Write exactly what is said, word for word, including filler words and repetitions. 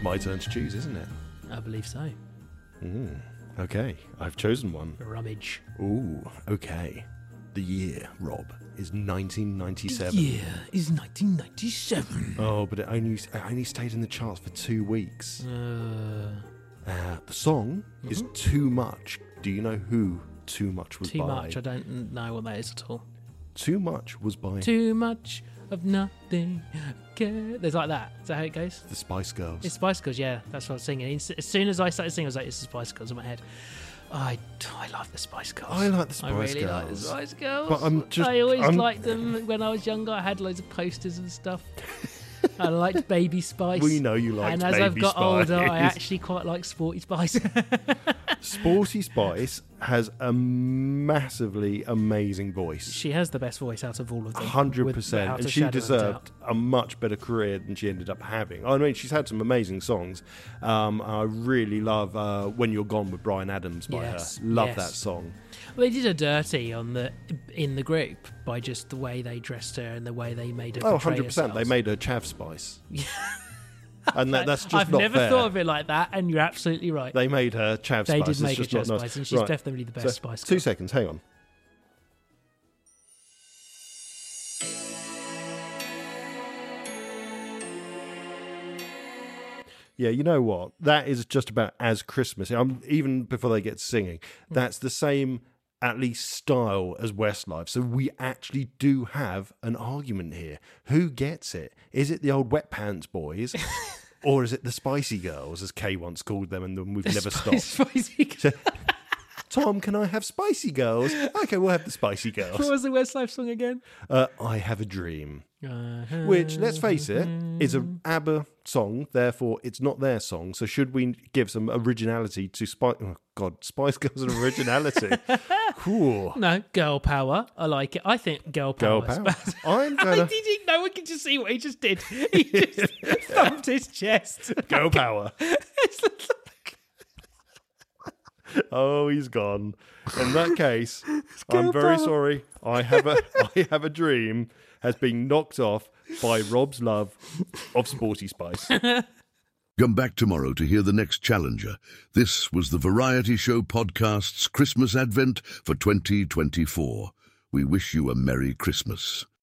my turn to choose, isn't it? I believe so. Mm, okay, I've chosen one. Rummage. Ooh, okay. The year, Rob, is nineteen ninety-seven. The year is nineteen ninety-seven. Oh, but it only it only stayed in the charts for two weeks. Uh, Uh, the song mm-hmm. is Too Much. Do you know who Too Much was too by? Too Much, I don't know what that is at all. Too Much was by... Too much of nothing. There's like that. Is that how it goes? The Spice Girls. It's Spice Girls, yeah. That's what I was singing. As soon as I started singing, I was like, it's the Spice Girls in my head. I, I love the Spice Girls. I like the Spice Girls. I really Girls. like the Spice Girls. But I'm just, I always I'm... liked them when I was younger. I had loads of posters and stuff. I liked Baby Spice. We know you liked And as Baby I've got Spice. older, I actually quite like Sporty Spice. Sporty Spice has a massively amazing voice. She has the best voice out of all of them. one hundred percent. And she deserved a much better career than she ended up having. I mean, she's had some amazing songs. Um, I really love uh, When You're Gone with Bryan Adams by yes, her. Love yes. that song. Well, they did her dirty on the in the group by just the way they dressed her and the way they made her Oh, portray one hundred percent. herself. They made her Chav Spice. And that, that's just I've not never fair. thought of it like that, and you're absolutely right. They made her Chav they Spice. They did make it's her just Chav not Spice, nice. and she's right. definitely the best so, Spice Girl. Two seconds, hang on. Yeah, you know what? That is just about as Christmassy. I'm, even before they get singing, that's the same, at least, style as Westlife. So we actually do have an argument here. Who gets it? Is it the old Wet Pants Boys? Or is it the Spicy Girls, as Kay once called them, and then we've the never Spice, stopped? Spicy Girls. Tom, can I have Spicy Girls? Okay, we'll have the Spicy Girls. What was the Westlife song again? Uh, I Have a Dream. Uh-huh. Which, let's face it, is an ABBA song, therefore it's not their song. So should we give some originality to Spice... Oh, God, Spice Girls and originality. Cool. No, girl power. I like it. I think girl power. Girl power. I'm gonna... Did you, no one can just see what he just did. He just thumped his chest. Girl power. Oh, he's gone. In that case, I'm very power. sorry. I have a I have a dream has been knocked off by Rob's love of Sporty Spice. Come back tomorrow to hear the next challenger. This was the Variety Show Podcast's Christmas Advent for twenty twenty-four. We wish you a Merry Christmas.